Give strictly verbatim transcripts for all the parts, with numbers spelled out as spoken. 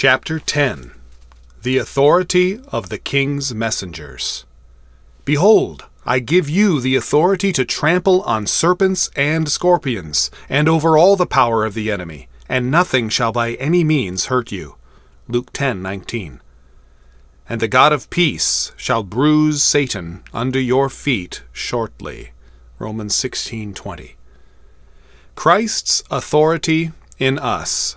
Chapter ten. The Authority of the King's Messengers. Behold, I give you the authority to trample on serpents and scorpions, and over all the power of the enemy, and nothing shall by any means hurt you. Luke ten nineteen. And the God of peace shall bruise Satan under your feet shortly. Romans sixteen twenty. Christ's authority in us.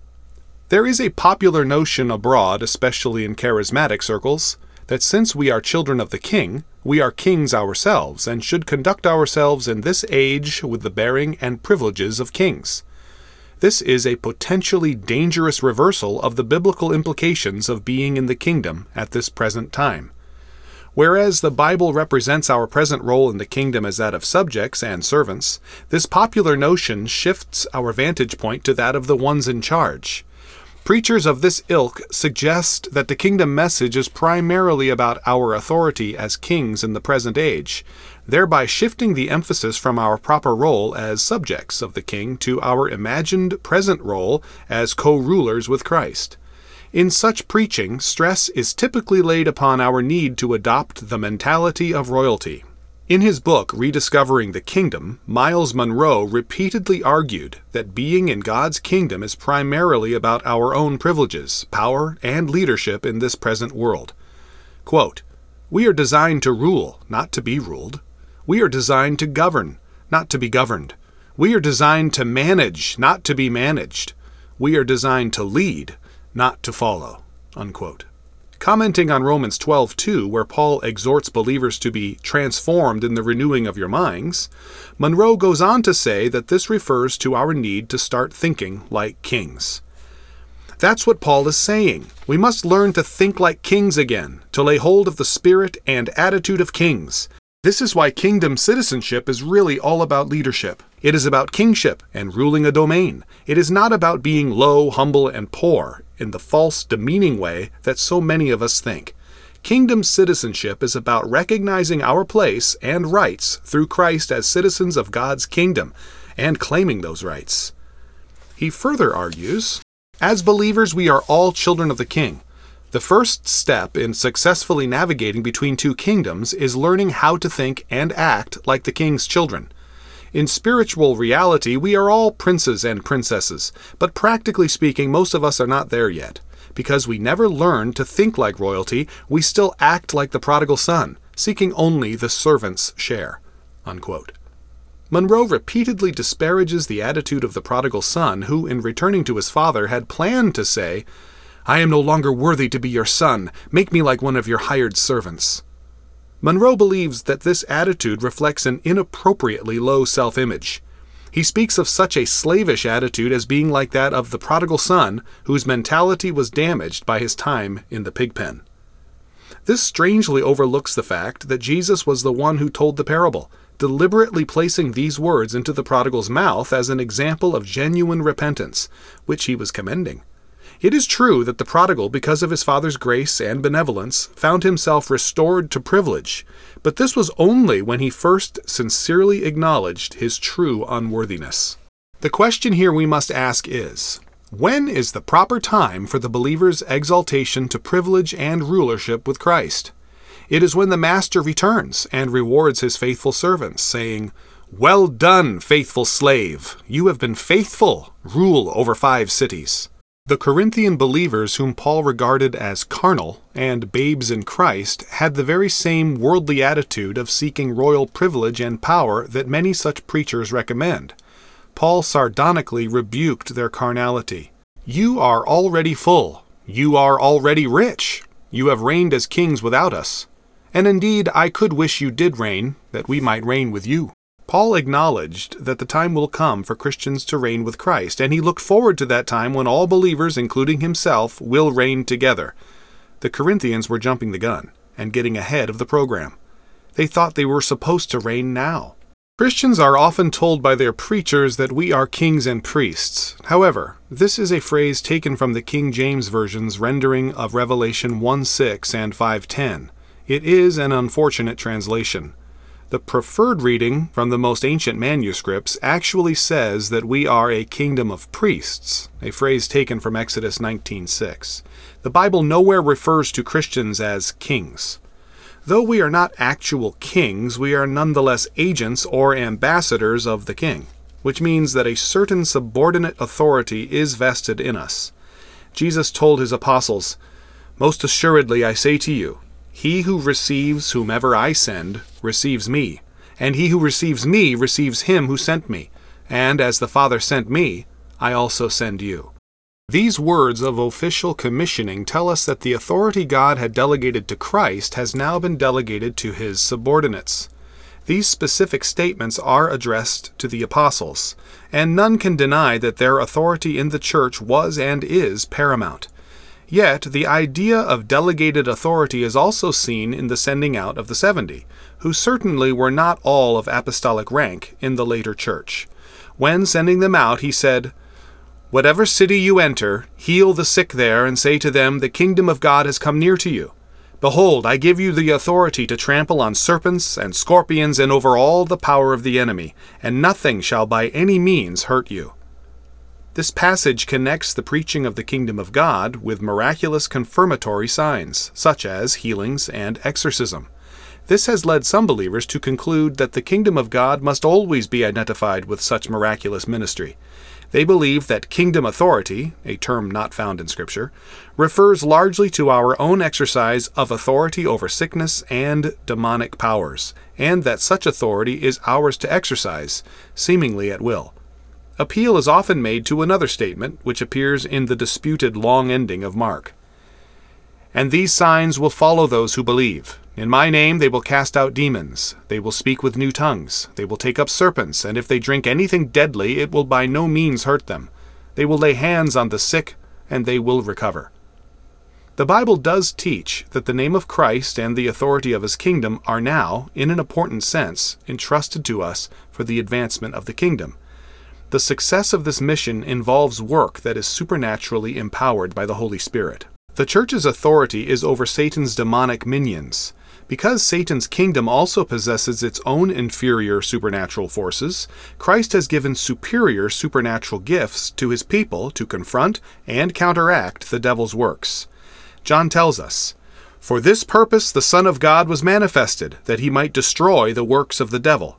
There is a popular notion abroad, especially in charismatic circles, that since we are children of the King, we are kings ourselves, and should conduct ourselves in this age with the bearing and privileges of kings. This is a potentially dangerous reversal of the biblical implications of being in the kingdom at this present time. Whereas the Bible represents our present role in the kingdom as that of subjects and servants, this popular notion shifts our vantage point to that of the ones in charge. Preachers of this ilk suggest that the kingdom message is primarily about our authority as kings in the present age, thereby shifting the emphasis from our proper role as subjects of the king to our imagined present role as co-rulers with Christ. In such preaching, stress is typically laid upon our need to adopt the mentality of royalty. In his book, Rediscovering the Kingdom, Myles Munroe repeatedly argued that being in God's kingdom is primarily about our own privileges, power, and leadership in this present world. Quote, "We are designed to rule, not to be ruled. We are designed to govern, not to be governed. We are designed to manage, not to be managed. We are designed to lead, not to follow." Unquote. Commenting on Romans twelve two, where Paul exhorts believers to be transformed in the renewing of your minds, Munroe goes on to say that this refers to our need to start thinking like kings. That's what Paul is saying. We must learn to think like kings again, to lay hold of the spirit and attitude of kings. This is why kingdom citizenship is really all about leadership. It is about kingship and ruling a domain. It is not about being low, humble, and poor in the false, demeaning way that so many of us think. Kingdom citizenship is about recognizing our place and rights through Christ as citizens of God's kingdom and claiming those rights. He further argues, as believers, we are all children of the King. The first step in successfully navigating between two kingdoms is learning how to think and act like the King's children. In spiritual reality, we are all princes and princesses, but practically speaking, most of us are not there yet. Because we never learned to think like royalty, we still act like the prodigal son, seeking only the servant's share. Unquote. Munroe repeatedly disparages the attitude of the prodigal son who, in returning to his father, had planned to say, "I am no longer worthy to be your son. Make me like one of your hired servants." Munroe believes that this attitude reflects an inappropriately low self-image. He speaks of such a slavish attitude as being like that of the prodigal son, whose mentality was damaged by his time in the pigpen. This strangely overlooks the fact that Jesus was the one who told the parable, deliberately placing these words into the prodigal's mouth as an example of genuine repentance, which he was commending. It is true that the prodigal, because of his father's grace and benevolence, found himself restored to privilege, but this was only when he first sincerely acknowledged his true unworthiness. The question here we must ask is, when is the proper time for the believer's exaltation to privilege and rulership with Christ? It is when the master returns and rewards his faithful servants, saying, "Well done, faithful slave! You have been faithful. Rule over five cities." The Corinthian believers whom Paul regarded as carnal and babes in Christ had the very same worldly attitude of seeking royal privilege and power that many such preachers recommend. Paul sardonically rebuked their carnality. "You are already full. You are already rich. You have reigned as kings without us. And indeed, I could wish you did reign, that we might reign with you." Paul acknowledged that the time will come for Christians to reign with Christ, and he looked forward to that time when all believers, including himself, will reign together. The Corinthians were jumping the gun and getting ahead of the program. They thought they were supposed to reign now. Christians are often told by their preachers that we are kings and priests. However, this is a phrase taken from the King James Version's rendering of Revelation one six and five ten. It is an unfortunate translation. The preferred reading from the most ancient manuscripts actually says that we are a kingdom of priests, a phrase taken from Exodus nineteen six. The Bible nowhere refers to Christians as kings. Though we are not actual kings, we are nonetheless agents or ambassadors of the king, which means that a certain subordinate authority is vested in us. Jesus told his apostles, "Most assuredly I say to you, he who receives whomever I send receives me, and he who receives me receives him who sent me, and as the Father sent me, I also send you." These words of official commissioning tell us that the authority God had delegated to Christ has now been delegated to his subordinates. These specific statements are addressed to the apostles, and none can deny that their authority in the church was and is paramount. Yet, the idea of delegated authority is also seen in the sending out of the seventy, who certainly were not all of apostolic rank in the later church. When sending them out, he said, "Whatever city you enter, heal the sick there, and say to them, the kingdom of God has come near to you. Behold, I give you the authority to trample on serpents and scorpions and over all the power of the enemy, and nothing shall by any means hurt you." This passage connects the preaching of the kingdom of God with miraculous confirmatory signs, such as healings and exorcism. This has led some believers to conclude that the kingdom of God must always be identified with such miraculous ministry. They believe that kingdom authority, a term not found in Scripture, refers largely to our own exercise of authority over sickness and demonic powers, and that such authority is ours to exercise, seemingly at will. Appeal is often made to another statement, which appears in the disputed long ending of Mark. "And these signs will follow those who believe. In my name they will cast out demons. They will speak with new tongues. They will take up serpents, and if they drink anything deadly, it will by no means hurt them. They will lay hands on the sick, and they will recover." The Bible does teach that the name of Christ and the authority of his kingdom are now, in an important sense, entrusted to us for the advancement of the kingdom. The success of this mission involves work that is supernaturally empowered by the Holy Spirit. The church's authority is over Satan's demonic minions. Because Satan's kingdom also possesses its own inferior supernatural forces, Christ has given superior supernatural gifts to his people to confront and counteract the devil's works. John tells us, "For this purpose the Son of God was manifested, that he might destroy the works of the devil,"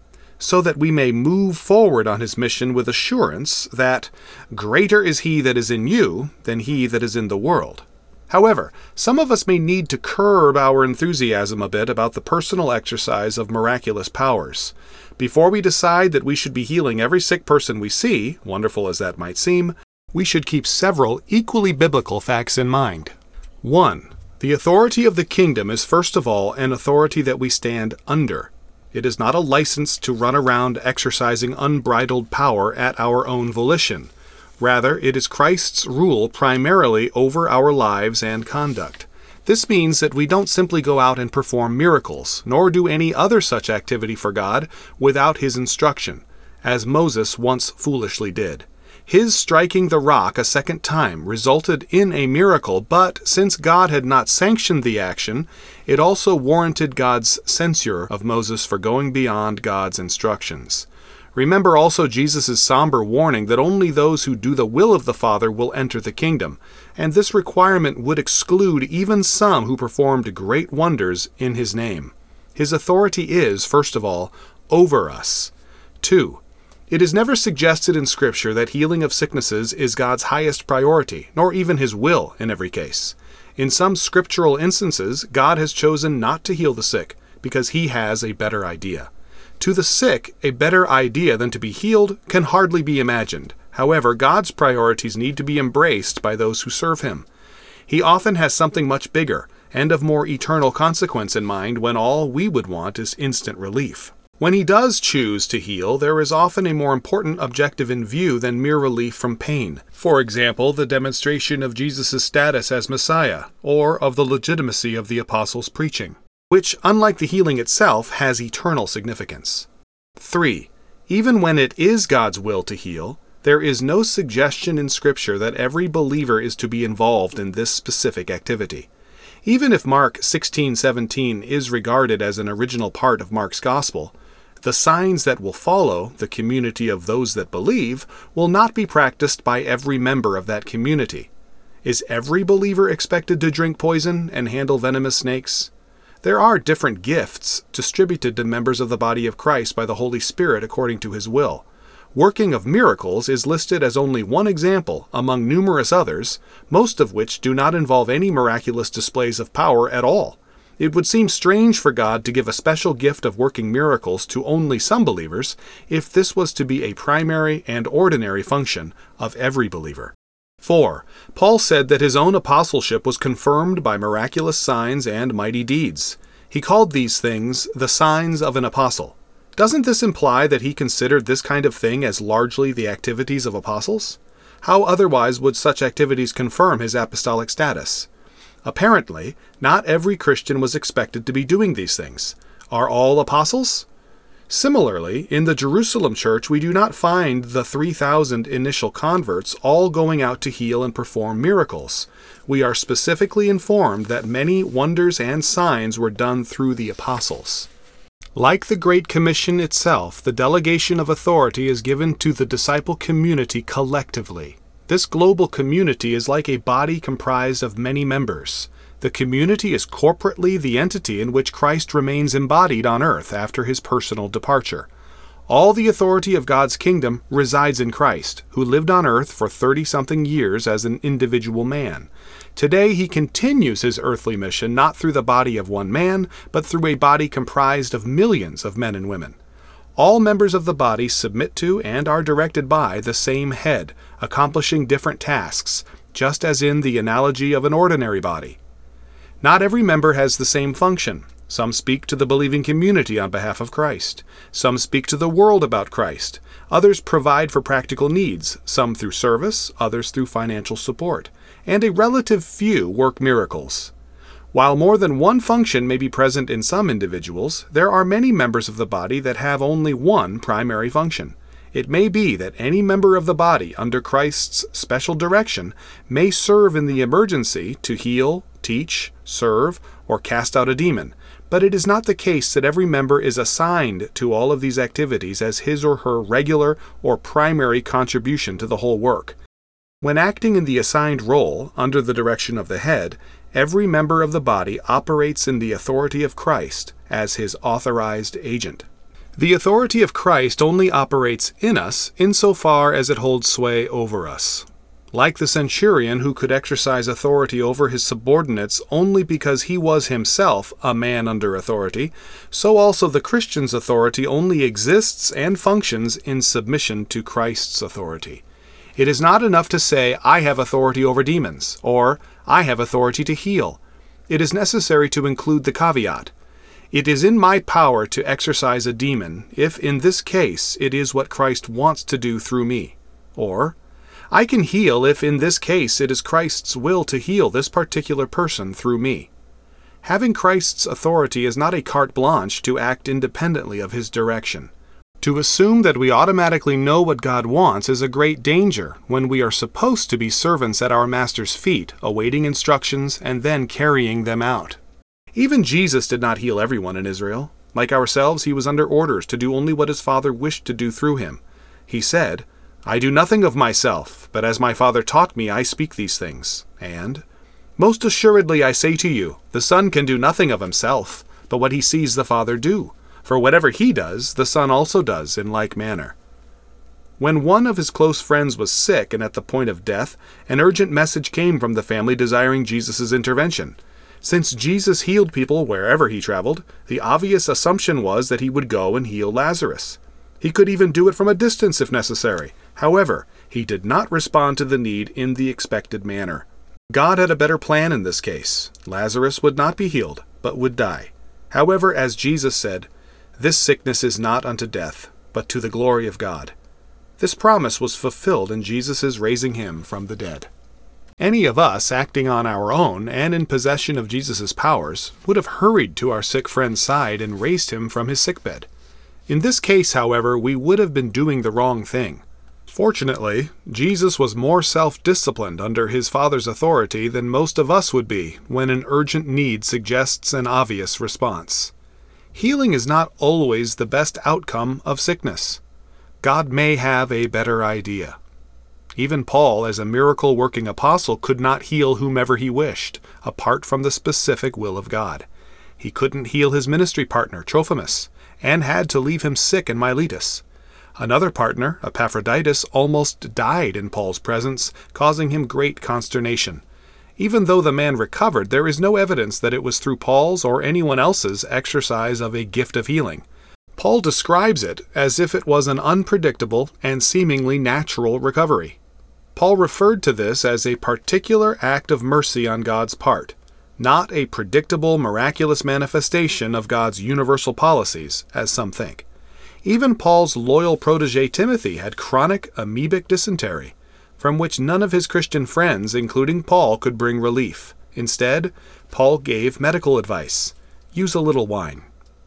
so that we may move forward on his mission with assurance that greater is he that is in you than he that is in the world. However, some of us may need to curb our enthusiasm a bit about the personal exercise of miraculous powers. Before we decide that we should be healing every sick person we see, wonderful as that might seem, we should keep several equally biblical facts in mind. One, the authority of the kingdom is first of all an authority that we stand under. It is not a license to run around exercising unbridled power at our own volition. Rather, it is Christ's rule primarily over our lives and conduct. This means that we don't simply go out and perform miracles, nor do any other such activity for God without his instruction, as Moses once foolishly did. His striking the rock a second time resulted in a miracle, but since God had not sanctioned the action, it also warranted God's censure of Moses for going beyond God's instructions. Remember also Jesus' somber warning that only those who do the will of the Father will enter the kingdom, and this requirement would exclude even some who performed great wonders in his name. His authority is, first of all, over us. Two, it is never suggested in Scripture that healing of sicknesses is God's highest priority, nor even his will in every case. In some scriptural instances, God has chosen not to heal the sick because he has a better idea. To the sick, a better idea than to be healed can hardly be imagined. However, God's priorities need to be embraced by those who serve him. He often has something much bigger and of more eternal consequence in mind when all we would want is instant relief. When he does choose to heal, there is often a more important objective in view than mere relief from pain. For example, the demonstration of Jesus' status as Messiah, or of the legitimacy of the apostles' preaching, which, unlike the healing itself, has eternal significance. Three, even when it is God's will to heal, there is no suggestion in Scripture that every believer is to be involved in this specific activity. Even if Mark sixteen seventeen is regarded as an original part of Mark's Gospel, the signs that will follow the community of those that believe will not be practiced by every member of that community. Is every believer expected to drink poison and handle venomous snakes? There are different gifts distributed to members of the body of Christ by the Holy Spirit according to His will. Working of miracles is listed as only one example among numerous others, most of which do not involve any miraculous displays of power at all. It would seem strange for God to give a special gift of working miracles to only some believers if this was to be a primary and ordinary function of every believer. four. Paul said that his own apostleship was confirmed by miraculous signs and mighty deeds. He called these things the signs of an apostle. Doesn't this imply that he considered this kind of thing as largely the activities of apostles? How otherwise would such activities confirm his apostolic status? Apparently, not every Christian was expected to be doing these things. Are all apostles? Similarly, in the Jerusalem church, we do not find the three thousand initial converts all going out to heal and perform miracles. We are specifically informed that many wonders and signs were done through the apostles. Like the Great Commission itself, the delegation of authority is given to the disciple community collectively. This global community is like a body comprised of many members. The community is corporately the entity in which Christ remains embodied on earth after his personal departure. All the authority of God's kingdom resides in Christ, who lived on earth for thirty-something years as an individual man. Today he continues his earthly mission not through the body of one man, but through a body comprised of millions of men and women. All members of the body submit to and are directed by the same head, accomplishing different tasks, just as in the analogy of an ordinary body. Not every member has the same function. Some speak to the believing community on behalf of Christ. Some speak to the world about Christ. Others provide for practical needs, some through service, others through financial support. And a relative few work miracles. While more than one function may be present in some individuals, there are many members of the body that have only one primary function. It may be that any member of the body under Christ's special direction may serve in the emergency to heal, teach, serve, or cast out a demon, but it is not the case that every member is assigned to all of these activities as his or her regular or primary contribution to the whole work. When acting in the assigned role under the direction of the head, every member of the body operates in the authority of Christ as his authorized agent. The authority of Christ only operates in us insofar as it holds sway over us. Like the centurion who could exercise authority over his subordinates only because he was himself a man under authority, so also the Christian's authority only exists and functions in submission to Christ's authority. It is not enough to say, I have authority over demons, or I have authority to heal. It is necessary to include the caveat. It is in my power to exorcise a demon, if in this case it is what Christ wants to do through me. Or, I can heal if in this case it is Christ's will to heal this particular person through me. Having Christ's authority is not a carte blanche to act independently of his direction. To assume that we automatically know what God wants is a great danger when we are supposed to be servants at our Master's feet, awaiting instructions and then carrying them out. Even Jesus did not heal everyone in Israel. Like ourselves, he was under orders to do only what his Father wished to do through him. He said, I do nothing of myself, but as my Father taught me, I speak these things. And, most assuredly I say to you, the Son can do nothing of himself, but what he sees the Father do. For whatever he does, the Son also does in like manner. When one of his close friends was sick and at the point of death, an urgent message came from the family desiring Jesus' intervention. Since Jesus healed people wherever he traveled, the obvious assumption was that he would go and heal Lazarus. He could even do it from a distance if necessary. However, he did not respond to the need in the expected manner. God had a better plan in this case. Lazarus would not be healed, but would die. However, as Jesus said, this sickness is not unto death, but to the glory of God. This promise was fulfilled in Jesus' raising him from the dead. Any of us acting on our own and in possession of Jesus' powers would have hurried to our sick friend's side and raised him from his sickbed. In this case, however, we would have been doing the wrong thing. Fortunately, Jesus was more self-disciplined under his Father's authority than most of us would be when an urgent need suggests an obvious response. Healing is not always the best outcome of sickness. God may have a better idea. Even Paul, as a miracle-working apostle, could not heal whomever he wished, apart from the specific will of God. He couldn't heal his ministry partner, Trophimus, and had to leave him sick in Miletus. Another partner, Epaphroditus, almost died in Paul's presence, causing him great consternation. Even though the man recovered, there is no evidence that it was through Paul's or anyone else's exercise of a gift of healing. Paul describes it as if it was an unpredictable and seemingly natural recovery. Paul referred to this as a particular act of mercy on God's part, not a predictable, miraculous manifestation of God's universal policies, as some think. Even Paul's loyal protege Timothy had chronic amoebic dysentery, from which none of his Christian friends, including Paul, could bring relief. Instead, Paul gave medical advice. Use a little wine.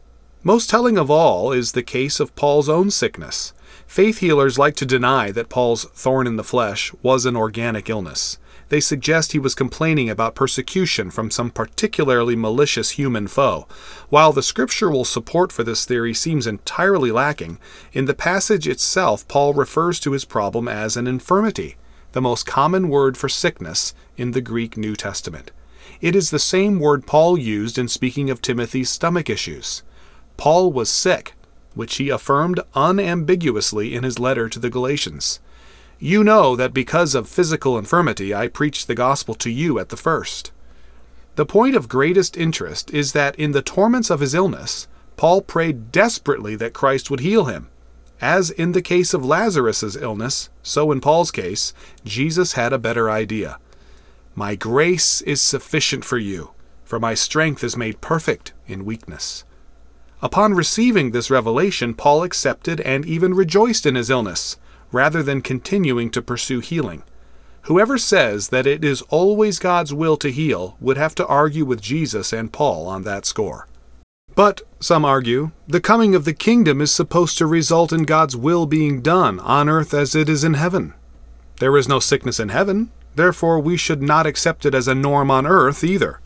Most telling of all is the case of Paul's own sickness. Faith healers like to deny that Paul's thorn in the flesh was an organic illness. They suggest he was complaining about persecution from some particularly malicious human foe. While the scriptural support for this theory seems entirely lacking, in the passage itself Paul refers to his problem as an infirmity, the most common word for sickness in the Greek New Testament. It is the same word Paul used in speaking of Timothy's stomach issues. Paul was sick, which he affirmed unambiguously in his letter to the Galatians. You know that because of physical infirmity I preached the gospel to you at the first. The point of greatest interest is that in the torments of his illness, Paul prayed desperately that Christ would heal him. As in the case of Lazarus' illness, so in Paul's case, Jesus had a better idea. My grace is sufficient for you, for my strength is made perfect in weakness. Upon receiving this revelation, Paul accepted and even rejoiced in his illness, rather than continuing to pursue healing. Whoever says that it is always God's will to heal would have to argue with Jesus and Paul on that score. But, some argue, the coming of the kingdom is supposed to result in God's will being done on earth as it is in heaven. There is no sickness in heaven, therefore we should not accept it as a norm on earth either.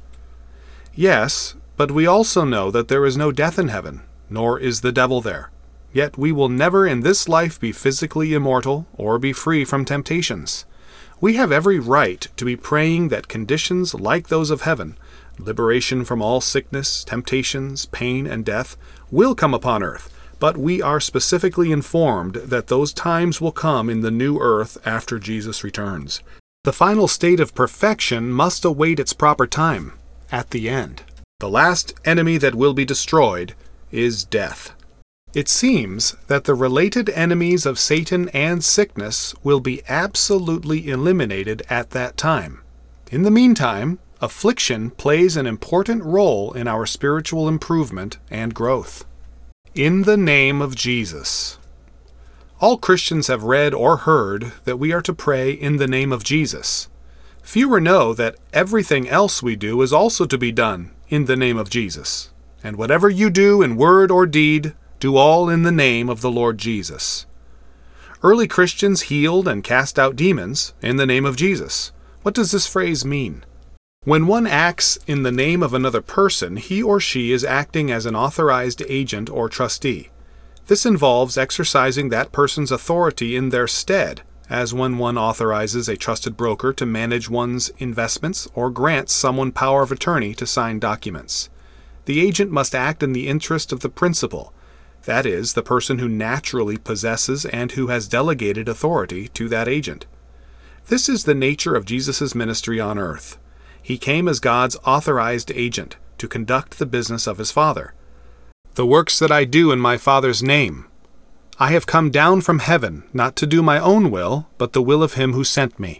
Yes, but we also know that there is no death in heaven, nor is the devil there. Yet we will never in this life be physically immortal or be free from temptations. We have every right to be praying that conditions like those of heaven, liberation from all sickness, temptations, pain, and death, will come upon earth, but we are specifically informed that those times will come in the new earth after Jesus returns. The final state of perfection must await its proper time, at the end. The last enemy that will be destroyed is death. It seems that the related enemies of Satan and sickness will be absolutely eliminated at that time. In the meantime, affliction plays an important role in our spiritual improvement and growth. In the name of Jesus. All Christians have read or heard that we are to pray in the name of Jesus. Fewer know that everything else we do is also to be done in the name of Jesus. And whatever you do in word or deed, do all in the name of the Lord Jesus. Early Christians healed and cast out demons in the name of Jesus. What does this phrase mean? When one acts in the name of another person, he or she is acting as an authorized agent or trustee. This involves exercising that person's authority in their stead, as when one authorizes a trusted broker to manage one's investments or grants someone power of attorney to sign documents. The agent must act in the interest of the principal, that is, the person who naturally possesses and who has delegated authority to that agent. This is the nature of Jesus' ministry on earth. He came as God's authorized agent to conduct the business of his Father. The works that I do in my Father's name. I have come down from heaven, not to do my own will, but the will of him who sent me.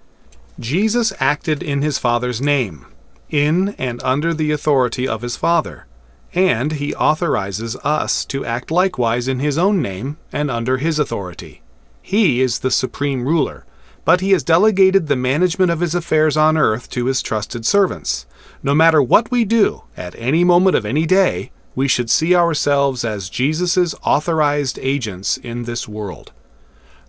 Jesus acted in his Father's name, in and under the authority of his Father, and he authorizes us to act likewise in his own name and under his authority. He is the supreme ruler, but he has delegated the management of his affairs on earth to his trusted servants. No matter what we do, at any moment of any day, we should see ourselves as Jesus' authorized agents in this world.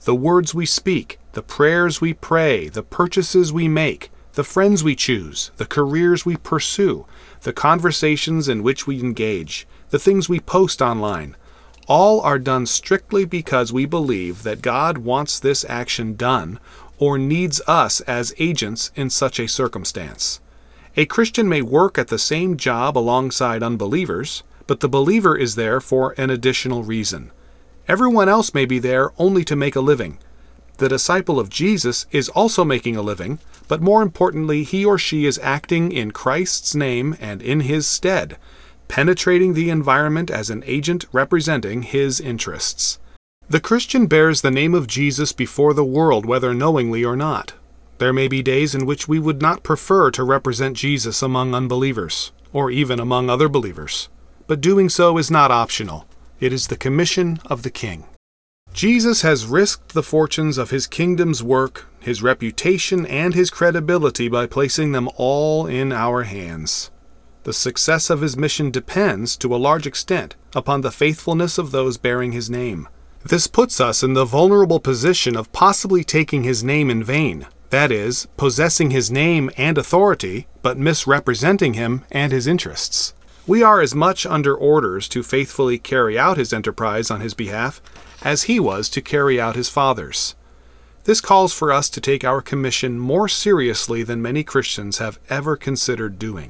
the words we speak, the prayers we pray, the purchases we make, the friends we choose, the careers we pursue, the conversations in which we engage, the things we post online, all are done strictly because we believe that God wants this action done or needs us as agents in such a circumstance. A Christian may work at the same job alongside unbelievers, but the believer is there for an additional reason. Everyone else may be there only to make a living. The disciple of Jesus is also making a living, but more importantly, he or she is acting in Christ's name and in His stead, penetrating the environment as an agent representing His interests. The Christian bears the name of Jesus before the world, whether knowingly or not. There may be days in which we would not prefer to represent Jesus among unbelievers, or even among other believers. But doing so is not optional. It is the commission of the King. Jesus has risked the fortunes of His kingdom's work, His reputation, and His credibility by placing them all in our hands. The success of His mission depends, to a large extent, upon the faithfulness of those bearing His name. This puts us in the vulnerable position of possibly taking His name in vain, that is, possessing His name and authority, but misrepresenting Him and His interests. We are as much under orders to faithfully carry out His enterprise on His behalf as He was to carry out His Father's. This calls for us to take our commission more seriously than many Christians have ever considered doing.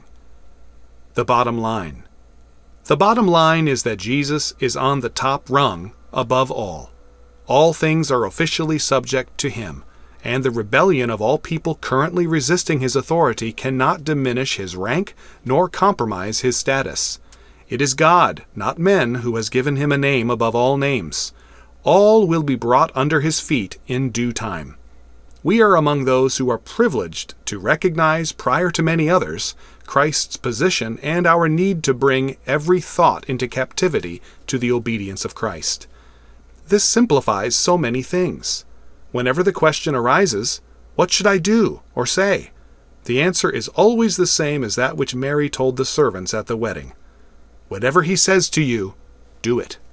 The bottom line. The bottom line is that Jesus is on the top rung above all. All things are officially subject to Him, and the rebellion of all people currently resisting His authority cannot diminish His rank nor compromise His status. It is God, not men, who has given Him a name above all names. All will be brought under His feet in due time. We are among those who are privileged to recognize, prior to many others, Christ's position and our need to bring every thought into captivity to the obedience of Christ. This simplifies so many things. Whenever the question arises, "What should I do or say?" the answer is always the same as that which Mary told the servants at the wedding. Whatever He says to you, do it.